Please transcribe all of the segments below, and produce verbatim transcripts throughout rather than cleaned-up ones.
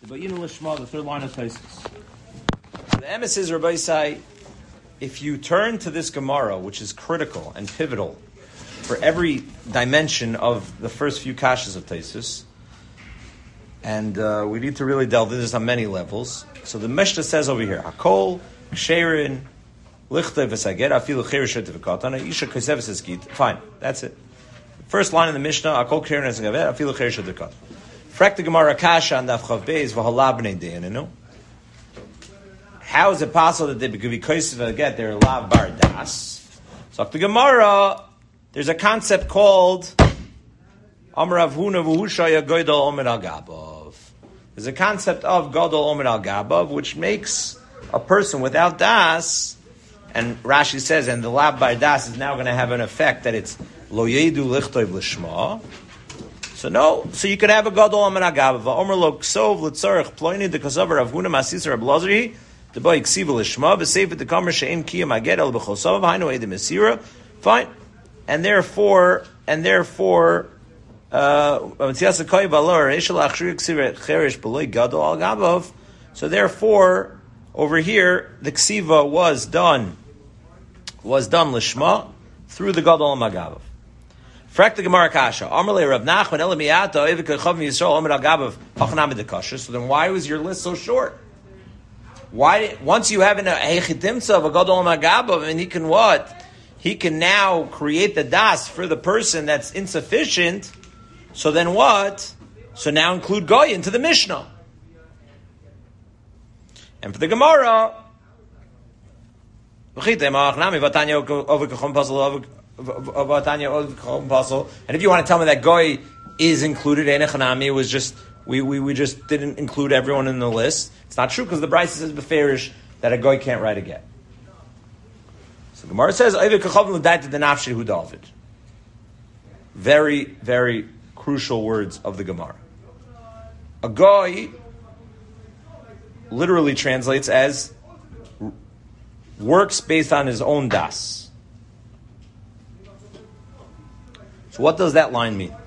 Vayinu Lishma, the third line of Taisus. The emes is, Rabbi Isai, if you turn to this Gemara, which is critical and pivotal for every dimension of the first few kashas of Taisus, and uh, we need to really delve into this on many levels. So the Mishnah says over here, Hakol, Ksherin, Lichte v'sager, afilu cherishet v'katan, isha kosev v'skit. Fine, that's it. First line in the Mishnah, Hakol Ksherin v'sager, afilu cherishet v'katan. Frak the Gemara kasha and daf chav beis v'halabnei de'enenu. How is it possible that they could be kosev v'get their lav bar das? So the Gemara, there's a concept called Amar Rav Huna v'hushaya goydol omer al gabav. There's a concept of godol omer al gabav, which makes a person without das, and Rashi says, and the lav bar das is now going to have an effect that it's lo yedu lichtov l'shma. So no, so you could have a gadol omer al gabav. Omer lo ksov l'tzorich ploini de kasav Rav Huna masisar ablazri the boy ksiva l'shma v'seif the kamer she'im kiyam aged el b'chosav hainu edim esira. Fine, and therefore, and therefore. Uh, so therefore, over here, the ksiva was done, was done lishma through the gadol magabav. Frak the Gemara kasha. Amarle Rav Nachman elamiata evik chav Yisrael omer al gabav hachanam de kasha. So then, why was your list so short? Why once you have an hechitimtza of a gadol magabav, and he can what? He can now create the das for the person that's insufficient. So then what? So now include Goy into the Mishnah. And for the Gemara, and if you want to tell me that Goy is included, it was just we, we, we just didn't include everyone in the list. It's not true because the Brisa says beferish that a Goy can't write a get. So the Gemara says very, very crucial words of the Gemara. A goy literally translates as works based on his own das. So what does that line mean?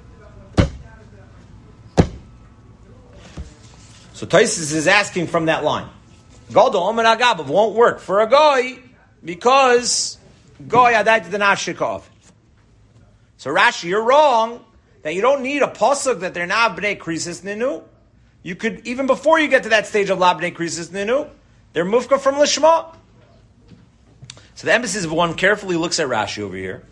So Taisus is asking from that line. Gadol omer al gabav won't work for a goy because goy adait the nafshikov. So Rashi, you're wrong. That you don't need a pasuk that they're not bnei krisis ninu. You could, even before you get to that stage of la bnei krisis ninu, they're mufka from lishma. So the emphasis, if one carefully looks at Rashi over here,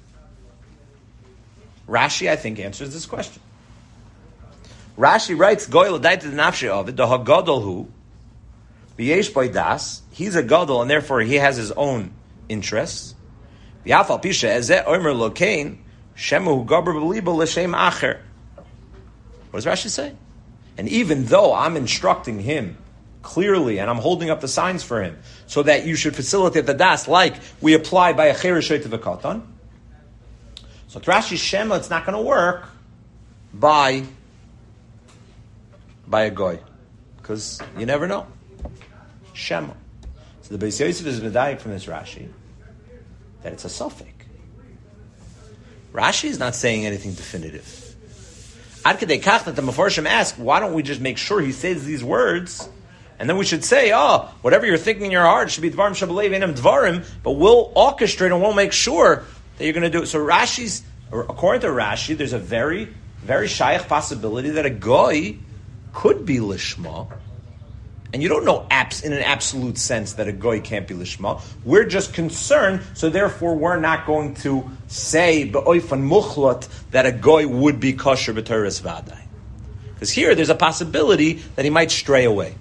Rashi, I think, answers this question. Rashi writes, Goy l'dait the nafshi of it, the hagadol hu, b'yesh by das, he's a gadol, and therefore he has his own interests. V'yafal pisha ezeh omer lokein, Shemu gaber b'liba l'shem acher. What does Rashi say? And even though I'm instructing him clearly, and I'm holding up the signs for him, so that you should facilitate the das, like we apply by a cherishet of a katan. So Rashi Shema, it's not going to work by by a goy, because you never know. Shema. So the Beis Yosef is medayik from this Rashi that it's a suffix. Rashi is not saying anything definitive. Ad kedei kach that the Mefarshim ask, why don't we just make sure he says these words, and then we should say, oh, whatever you're thinking in your heart should be dvarim shabalev einam dvarim, but we'll orchestrate and we'll make sure that you're going to do it. So Rashi's, according to Rashi, there's a very, very shaykh possibility that a goy could be lishma. And you don't know abs- in an absolute sense that a goy can't be lishma. We're just concerned, so therefore we're not going to say be'oifan muchlat that a goy would be kosher b'teres v'adai. Because here there's a possibility that he might stray away.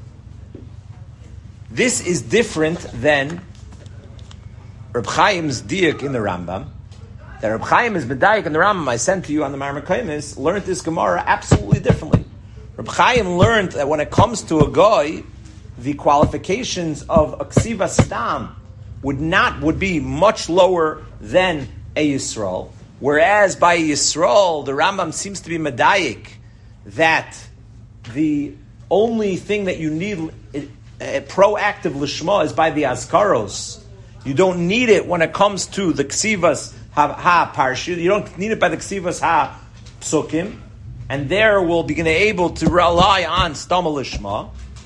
This is different than Reb Chaim's diak in the Rambam. That Reb Chaim is medayik in the Rambam I sent to you on the Marmar Kaimis, learned this Gemara absolutely differently. Reb Chaim learned that when it comes to a goy, the qualifications of a ksiva stam would not would be much lower than a Yisrael. Whereas by a Yisrael, the Rambam seems to be medayik that the only thing that you need a, a proactive lishma is by the azkaros. You don't need it when it comes to the ksivas ha, ha parshi. You don't need it by the ksivas ha psukim. And there we'll be able to rely on stama lishma.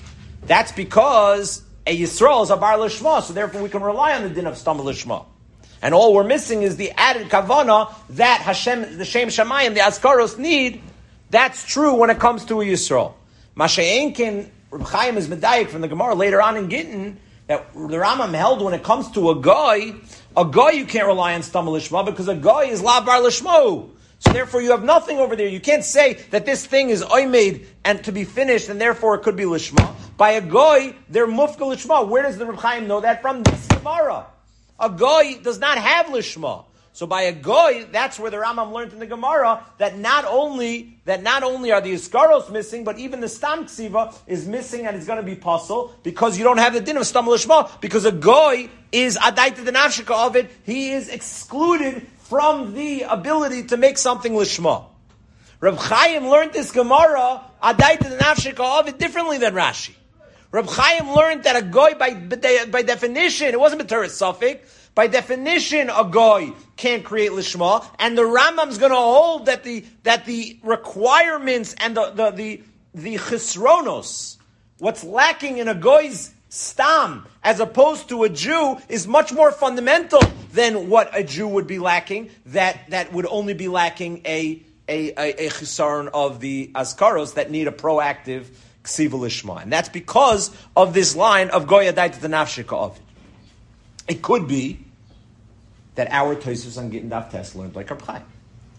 That's because a Yisrael is a bar lishma, so therefore we can rely on the din of stam lishma. And all we're missing is the added kavana that Hashem, the Shem Shamayim, the Askaros need. That's true when it comes to a Yisrael. Masha'enkin, Reb Chaim is medayik from the Gemara later on in Gittin, that the Rambam held when it comes to a guy, a guy you can't rely on stam lishma because a guy is la bar lishmo. So therefore you have nothing over there. You can't say that this thing is oimid and to be finished and therefore it could be lishma. By a goy, they're mufka lishma. Where does the Reb Chaim know that from? This Gemara. A goy does not have lishma. So by a goy, that's where the Rambam learned in the Gemara that not only that not only are the iskaros missing, but even the stam ksiva is missing and it's going to be puzzle because you don't have the din of stam lishma because a goy is adaita the nafshika of it. He is excluded from the ability to make something lishma. Reb Chaim learned this Gemara adaita the nafshika of it differently than Rashi. Reb Chaim learned that a goy, by, by definition, it wasn't B'teres Safek, by definition, a goy can't create lishma, and the Rambam's going to hold that the that the requirements and the the the, the chisronos, what's lacking in a goy's stam, as opposed to a Jew, is much more fundamental than what a Jew would be lacking. That that would only be lacking a a a, a chisaron of the askaros that need a proactive ksiva lishma, and that's because of this line of goy adait the nafshika of it. It could be that our Tosfos on Gittin Daf Tes learned like Reb Chaim.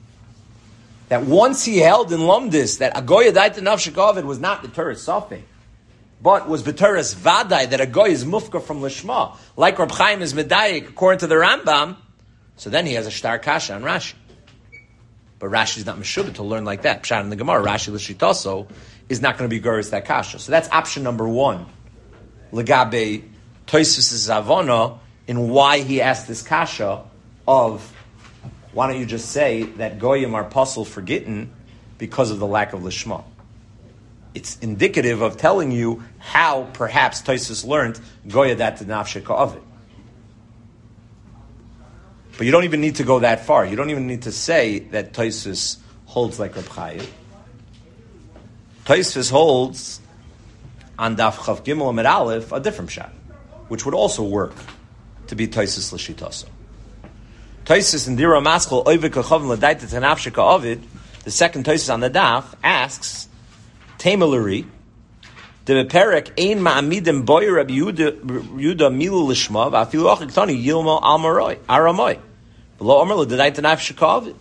That once he held in Lumdis that a goy adait the nafshika of it was not the B'teres Safek, but was B'teres Vadai, that a goy is mufka from lishma, like Reb Chaim is medayik according to the Rambam. So then he has a shtar kasha on Rashi. But Rashi is not meshubah to learn like that. Pshat in the Gemara, Rashi l'shitaso is not going to be guris that kasha. So that's option number one. Legabe Tosfos' Zavona in why he asked this kasha of, why don't you just say that goyim are puzzled for Gittin because of the lack of lishma? It's indicative of telling you how perhaps Tosfos learned goya dat nafshika of it. But you don't even need to go that far. You don't even need to say that Tosfos holds like Reb Chaim. Tosfos holds on Daf Chav Gimel Amid Aleph a different pshat, which would also work to be Tosfos l'shitaso. Tosfos in Dira Maskal Oivik Kachavim L'Daita Tanafshika Ovid, the second Tosfos on the Daf, asks Tamalari, the Perek Ein Ma'amidim Boy Rabbi Yehuda Milu Lishma V'Afilu Achik Tani Yilmo Almaroi Aramoy V'Lo Omer L'Daita Tanafshika Ovid.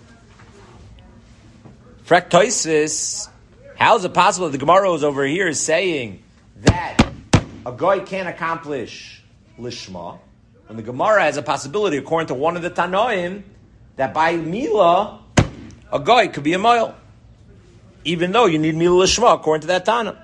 Frek Tosfos, how is it possible that the Gemara is over here saying that a guy can't accomplish lishma, when the Gemara has a possibility, according to one of the Tanoim, that by Mila, a guy could be a mile, even though you need Mila lishma, according to that Tana.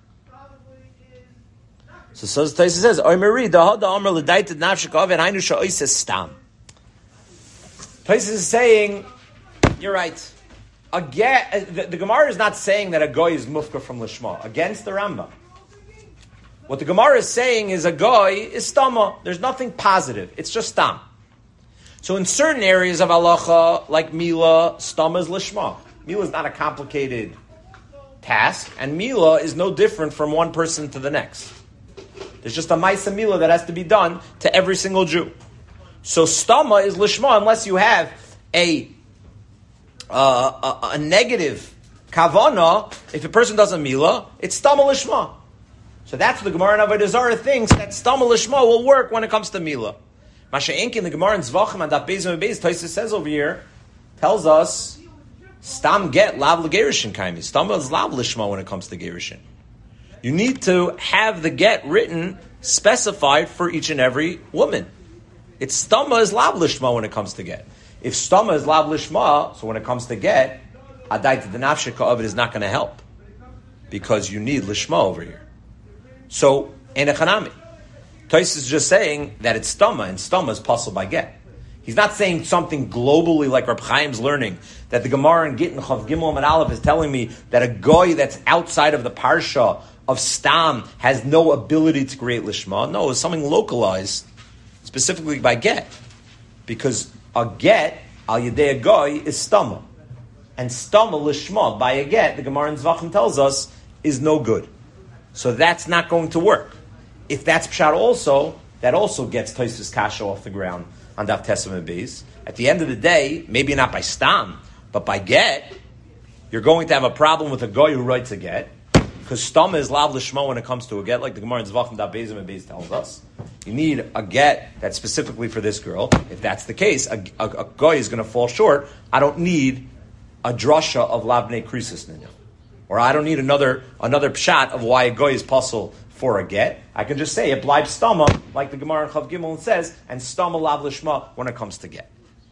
So, so Tosfos says, Oimeri, dahada Omer l'daited nafshik of and hainu sha'oises stam. Tosfos is saying, you're right. Again, the, the Gemara is not saying that a guy is mufka from lishma, against the Rambam. What the Gemara is saying is a goy is stama. There's nothing positive. It's just stam. So in certain areas of halacha, like Mila, stama is lishma. Mila is not a complicated task, and Mila is no different from one person to the next. There's just a Maisa Mila that has to be done to every single Jew. So stama is lishma unless you have a, uh, a, a negative kavana. If a person does a Mila, it's stama lishma. So that's what the Gemara in Avodah Zarah thinks, that Stama Lishma will work when it comes to Mila. Masha'enki in the Gemara in Zvachim and Daf Beis and Beis, Tosfos says over here, tells us, Stam get lav l'gerishin kaimi. Stama is lav lishma when it comes to gerishin. You need to have the get written, specified for each and every woman. It's Stama is lav lishma when it comes to get. If Stama is lav lishma, so when it comes to get, Adait the nafshika of it is not going to help. Because you need lishma over here. So, in Echanami, Tosfos is just saying that it's stama, and stama is possible by get. He's not saying something globally like Reb Chaim's learning, that the Gemara in Gittin Chav Gimel and Aleph is telling me that a goy that's outside of the parsha of stam has no ability to create lishma. No, it's something localized, specifically by get. Because a get, al yedei a goy, is stama. And stama lishma, by a get, the Gemara in Zvachim tells us, is no good. So that's not going to work. If that's pshat also, that also gets Tosfos Kasha off the ground on Daf Tesam and Beis. At the end of the day, maybe not by stam, but by get, you're going to have a problem with a goy who writes a get, because stam is lav l'shmo when it comes to a get, like the Gemara in Zvachim Daf Beis and Beis tells us. You need a get that's specifically for this girl. If that's the case, a, a, a goy is going to fall short. I don't need a drasha of lavnei krisis ninu. Or I don't need another another pshat of why a goy is puzzle for a get. I can just say it blibe stama, like the Gemara in Chav Gimel says, and stama lav lishma when it comes to get.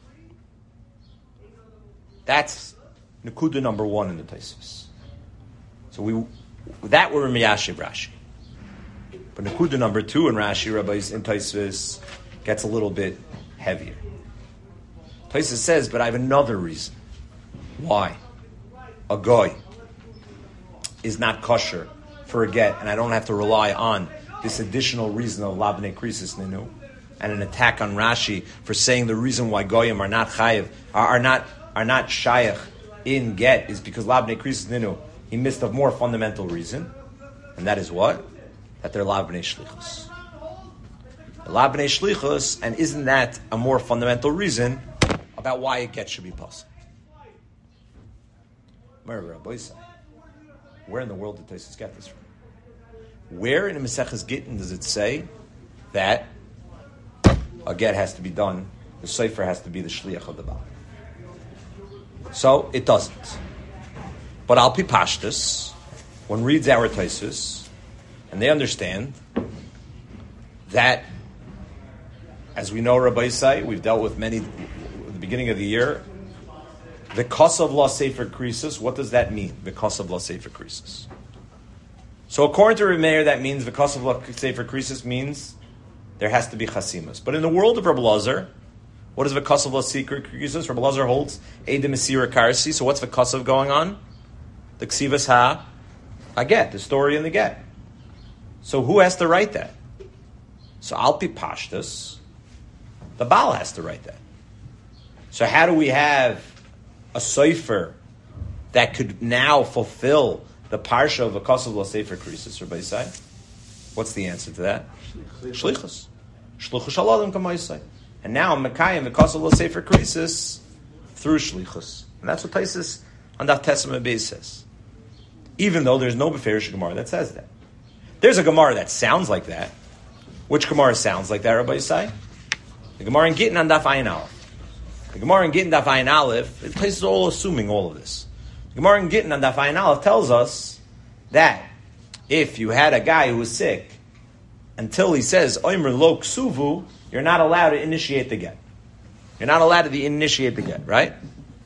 That's Nakuda number one in the Tosfos. So we that we're in Miyashiv Rashi. But Nakuda number two in Rashi, Rabbis in Tosfos, gets a little bit heavier. Tosfos says, but I have another reason why a goy is not kosher for a get, and I don't have to rely on this additional reason of labnei krisis ninu, and an attack on Rashi for saying the reason why goyim are not chayiv, are, are not are not shayach in get is because labnei krisis ninu. He missed a more fundamental reason, and that is what? That they're labnei shlichus. Labnei shlichus, and isn't that a more fundamental reason about why a get should be possible? Where in the world did Tosfos get this from? Where in the Maseches Gittin does it say that a get has to be done, the Sefer has to be the shliach of the Baal? So it doesn't. But Al Pi Pashtus, one reads our Tosfos, and they understand that, as we know, Rabbi Yisai, we've dealt with many at the beginning of the year. The Kosav La Sefer Krisis, what does that mean? The Kosav La Sefer Krisis. So according to Rameir, that means the Kosav La Sefer Krisis means there has to be Chasimas. But in the world of Rabbi Lazar, what is the Kosav La Sefer Krisis? Rabbi Lazar holds Eidem Mesira Karsi. So what's the Kosav going on? The Ksivas Ha, I get, the story in the get. So who has to write that? So Al Pi Pashtus, the Baal has to write that. So how do we have a Sefer that could now fulfill the parsha of a Kosav La Sefer Krisis, Rabbi Yisai? What's the answer to that? Shlichus. Shlichus Shaladim Kama Yisai. And now Mekayim the Kosav La Sefer Krisis through Shlichus. And that's what Tosfos on Daf Tesam Beis says. Even though there's no Beferish Gemara that says that. There's a Gemara that sounds like that. Which Gemara sounds like that, Rabbi Yisai? The Gemara in Gittin on Daf Ayin Aleph. The Gemara in Gittin Daf Ayin Aleph, it places all assuming all of this. The Gemara in Gittin on Daf Ayin Aleph tells us that if you had a guy who was sick, until he says Omer Lo Ksuvu, you're not allowed to initiate the get. You're not allowed to initiate the get, right?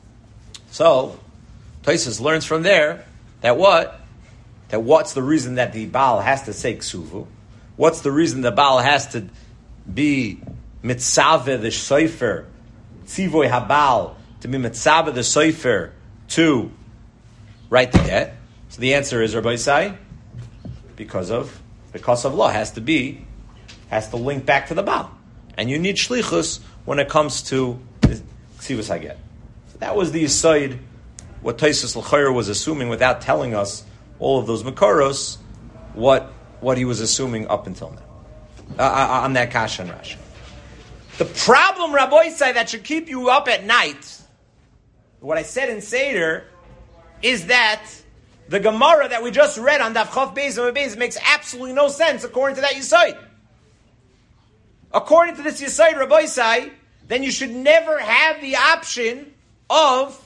So Tosfos learns from there that what? That what's the reason that the Baal has to say Ksuvu? What's the reason the Baal has to be mitzaveh the Sefer, tzivoy habal, to be mitzaveh the Sefer, to write the get? So the answer is, Rabbi Yisai, because of because of law has to be has to link back to the Baal, and you need shlichus when it comes to ksivus haget. So that was the aside what Tosfos L'chayr was assuming without telling us all of those makaros, what what he was assuming up until now uh, on that kasha and Rashi. The problem, Rabbi Yisai, that should keep you up at night, what I said in Seder, is that the Gemara that we just read on Daf Chav Beis and Beis makes absolutely no sense according to that Yisai. According to this Yisai, Rabbi Yisai, then you should never have the option of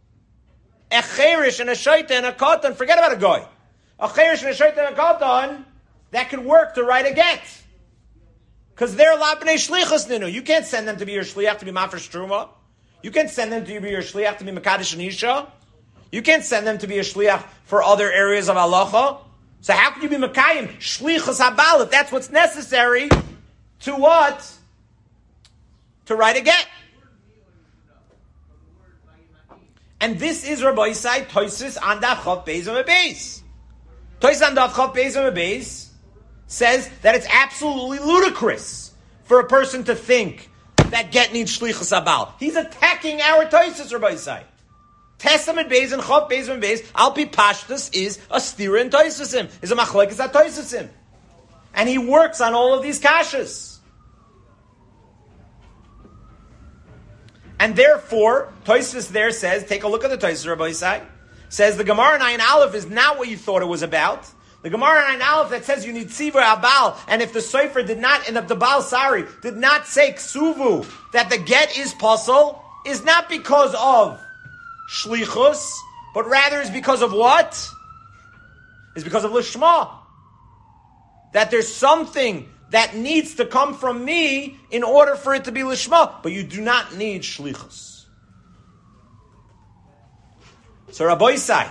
a cherish and a shaita and a katan. Forget about a goy. A cherish and a shaita and a katan that could work to write a get. Because they're labnei shlichus ninu. You can't send them to be your shliach to be mafresh truma. You can't send them to be your shliach to be mekadesh and isha. You can't send them to be a shliach for other areas of halacha. So how can you be mekayim shlichus habal if that's what's necessary to what? To write a get. And this is Rabbi Yisai Tosfos on Daf Chav Beis and Beis. Tosfos on Daf Chav Beis and Beis says that it's absolutely ludicrous for a person to think that get needs shlichus habal. He's attacking our Tosfos, Rabbi Yisai. Testament Beis and Chav Beis and Beis, Alpi Pashtus is a stira in Toisusim, is a machlekes at Toisusim. And he works on all of these kashas. And therefore, Toisus there says, take a look at the Toisus, Rabbi Yisai, says the Gemara in Ayin Aleph is not what you thought it was about. The Gemara in Ayin Aleph that says you need Tzivur Abal, and if the Sofer did not, and if the Baal Sari did not say Ksuvu, that the get is puzzle, is not because of Shlichus, but rather is because of what? Is because of Lishma. That there's something that needs to come from me in order for it to be Lishma, but you do not need Shlichus. So Rabbi Yisai,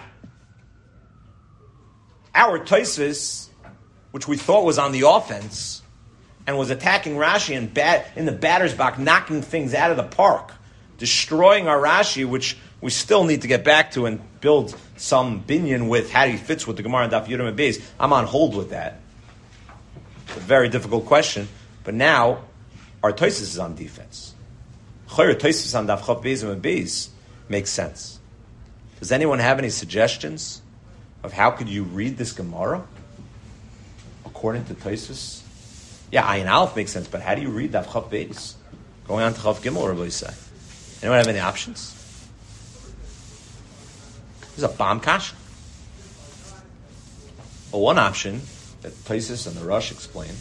our Tosfos, which we thought was on the offense, and was attacking Rashi and bat, in the batter's box, knocking things out of the park, destroying our Rashi, which we still need to get back to and build some binyan with how he fits with the Gemara and Daf Yudam and Beis. I'm on hold with that. It's a very difficult question, but now our Tosfos is on defense. Chayr Tosfos on Daf Chav Beis and Beis makes sense. Does anyone have any suggestions of how could you read this Gemara according to Tosfos? Yeah, Ayin Aleph makes sense, but how do you read Daf Chav Beis? Going on to Chav Gimel, Rabbi Yisai. Anyone have any options? This is a bomb kash. Well, one option that Tosfos and the Rush explain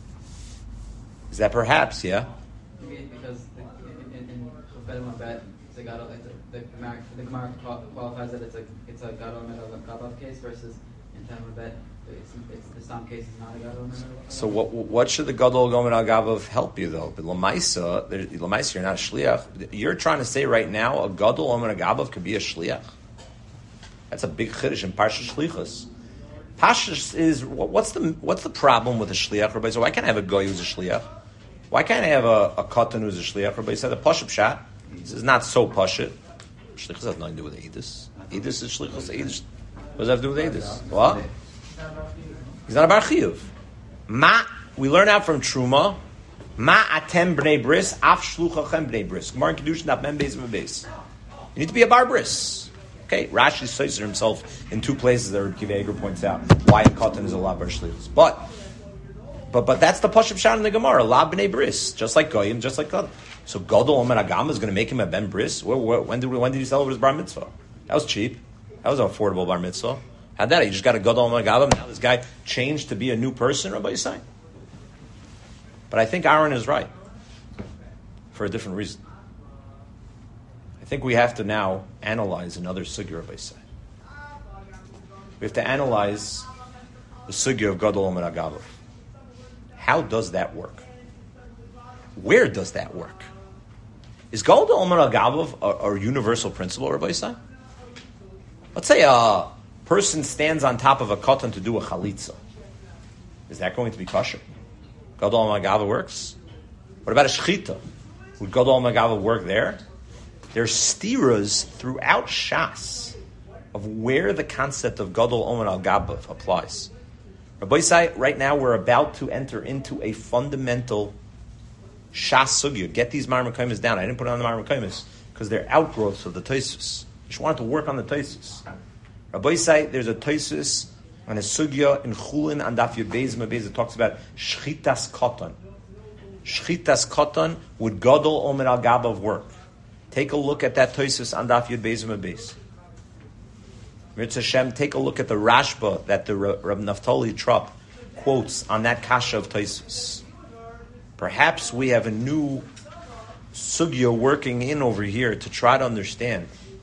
is that perhaps, yeah? Because in in Chufet Bet, it's a gadol. The Gemara the Gemara qualifies that it's a it's a gadol and gabav case versus in Talmud Bet. It's, it's the some case is not a gadol and gabav. So what what should the gadol gomen al gabav help you though? But lamaisa, lamaisa, you're not a shliach. You're trying to say right now a gadol gomen al gabav could be a shliach. That's a big chiddush in Parshas Shlichus. Parshas is what's the what's the problem with a shliach? Everybody said, why can't I have a goy who's a shliach? Why can't I have a, a katan who's a shliach? Everybody said the pashup shot. This is not so pashut. Shlichus has nothing to do with Eidus. Eidus is shlichus. Eidus. What does that have to do with Eidus? What? He's not a bar chiyuv. Ma, we learn out from Truma. Ma atem bnei bris af shluchachem bnei bris. Gemara in Kedushin daf mem beis beis. You need to be a bar bris. Okay, Rashi says himself in two places that Rabbi Kiva Eger points out why a katan is a la bar shlichus. But, but, but that's the pashup shot in the Gemara. La bnei bris, just like goyim, just like katan. So Gadol Omer Agam is going to make him a ben bris. Where, where, when did we, when did he celebrate his bar mitzvah? That was cheap. That was an affordable bar mitzvah. How'd that? You just got a Gadol Omer Agam. Now this guy changed to be a new person. Rabbi Yisai. But I think Aaron is right for a different reason. I think we have to now analyze another sugya, Rabbi Yisai. We have to analyze the sugya of Gadol Omer Agam. How does that work? Where does that work? Is Gadol Omer Agavav a, a universal principle, Rabbi Yisai? Let's say a person stands on top of a katan to do a chalitza. Is that going to be kosher? Gadol Omer Agavav works. What about a shechita? Would Gadol Omer Agavav work there? There's stiras throughout Shas of where the concept of Gadol Omer Agavav applies. Rabbi Yisai, right now we're about to enter into a fundamental Shas Sugya. Get these Mar Mekaymis down. I didn't put it on the Mar Mekaymis because they're outgrowths of the Tosfos. I just wanted to work on the Tosfos. Rabbi Yisai, there's a Tosfos and a Sugya in Chulin and Daf Yud Beis Mebez that talks about Shchitas Katan. Shchitas Katan would Gadol Omer Al Gabav work. Take a look at that Tosfos on Daf Yud Beis Mebez. Mirz Hashem, take a look at the Rashba that the Reb Naftali Trop quotes on that Kasha of Tosfos. Perhaps we have a new sugya working in over here to try to understand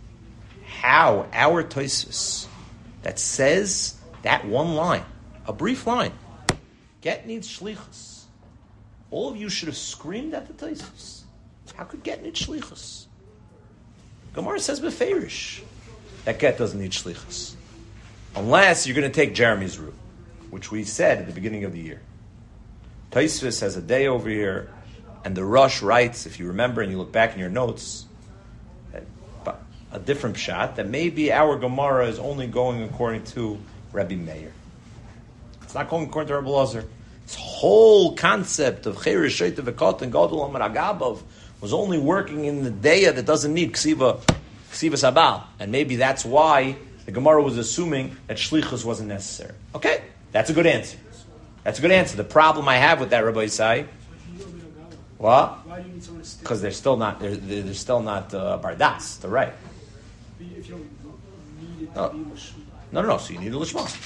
how our Tosfos that says that one line, a brief line, get needs shlichus. All of you should have screamed at the Tosfos. How could get need shlichus? Gemara says beferish that get doesn't need shlichus, unless you're going to take Jeremy's route, which we said at the beginning of the year. Tosfos has a day over here, and the Rush writes, if you remember and you look back in your notes, a different shot, that maybe our Gemara is only going according to Rabbi Meir. It's not going according to Rabbi Lazar. This whole concept of Cheirish Sheitav Ekot and Gadol Omer Agavav was only working in the day that doesn't need Ksiva ksivas abal, and maybe that's why the Gemara was assuming that shlichus wasn't necessary. Okay, that's a good answer. That's a good answer. The problem I have with that, Rabbi Isai, what? Because they're still not they're they're, they're still not uh, bardas. They're right. If you don't need it to Oh. be lishma. No, no, no. So you need a lishma.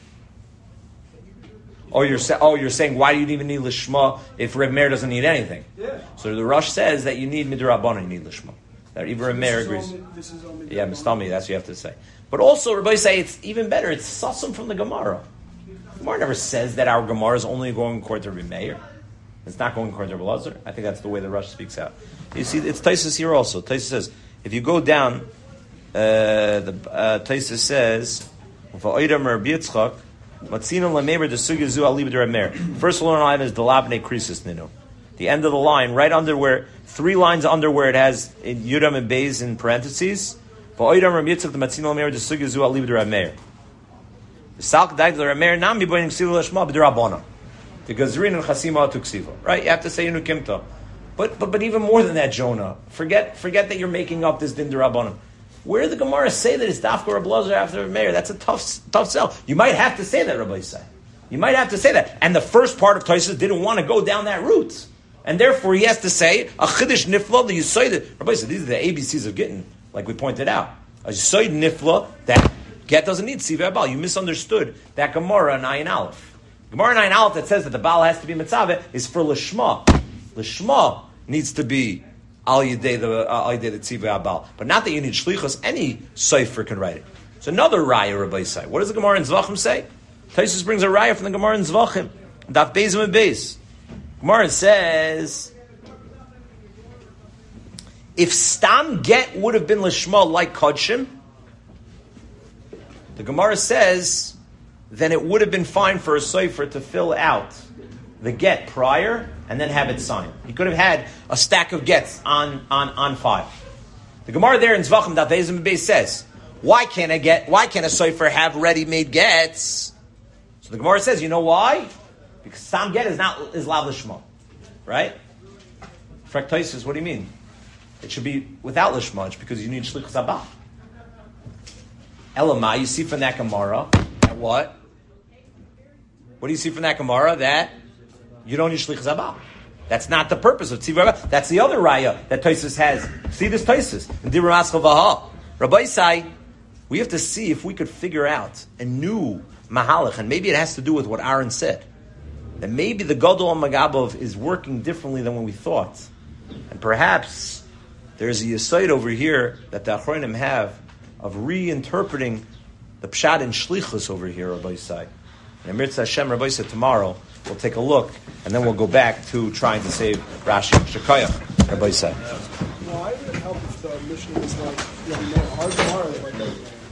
Oh, you're sa- oh, you're saying why do you even need lishma if Reb Meir doesn't need anything? Yeah. So the Rosh says that you need midrabanan, you need lishma. That even Reb Meir This is agrees. all- This is all Yeah, mistami. That's what you have to say. But also, everybody say it's even better. It's sassum from the Gemara. Gemara never says that our Gemara is only going according to Reb Meir. It's not going according to Reb Elazar. I think that's the way the Rosh speaks out. You see, it's Taisus here also. Taisus says if you go down, uh, the uh, Taisus says, "Va'oidam Rabbi Yitzchak, matzinam lamemer desuga zu ali b'dereb Meir." First line is delabne krisis ninu. The end of the line, right under where three lines under where it has in Yudam and Beis in parentheses. Va'oidam Rabbi Yitzchak the matzinam lamemer desuga zu ali b'dereb Meir. The salk dag the Meir nam biboining ksiva lashma b'derabana. The Gazrin and Chasima Tuksiva. Right? You have to say Nukimta. But but but even more than that, Jonah. Forget forget that you're making up this Din D'Rabbanan. Where did the Gemara say that it's Dafka Reb Elazar after Reb Meir? That's a tough tough sell. You might have to say that, Rabbi say. You might have to say that. And the first part of Tosfos didn't want to go down that route. And therefore he has to say, a Chiddush Nifla, the Yisoid. Rabbi said, these are the A B Cs of Gittin, like we pointed out. A Yisoid Nifla, that Get doesn't need Siva Abal. You misunderstood that Gemara and Ayin Aleph. Gemara nine Aleph that says that the Baal has to be Mitzaveh is for Lishma. Lishma needs to be Al Yedei the uh, Al Yedei the Tzivah Abal, but not that you need Shlichus. Any Sefer can write it. It's another Raya Rabbi say. What does the Gemara in Zvachim say? Taisus brings a Raya from the Gemara in Zvachim. Daf Beis and Beis. Gemara says if Stam Get would have been Lishma like Kodshim, the Gemara says then it would have been fine for a Sefer to fill out the get prior and then have it signed. He could have had a stack of gets on, on, on file. The Gemara there in Zvachim Daf Beis and Beis says, why can't I get? Why can't a Sefer have ready-made gets? So the Gemara says, you know why? Because Sam get is not is lav lishma, right? Fraktosis, what do you mean? It should be without lishma. It's because you need shlichus abba. Elamai, you see from that Gemara that what? What do you see from that Gemara? That you don't need shlichus abba. That's not the purpose of tzivah abba. That's the other raya that Tosfos has. See this Tosfos in Dibur Maschal Vaha. Rabbi Isai, we have to see if we could figure out a new mahalach, and maybe it has to do with what Aaron said. That maybe the Gadol Magabov is working differently than what we thought. And perhaps there's a yesod over here that the Achronim have of reinterpreting the Pshat and Shlichus over here, Rabbi Isai. And Mirza Hashem, Rabbi Isai, tomorrow we'll take a look, and then we'll go back to trying to save Rashi and Shekayach, Rabbi Isai. Why would it help if the mission was like, you know, our Gemara, like,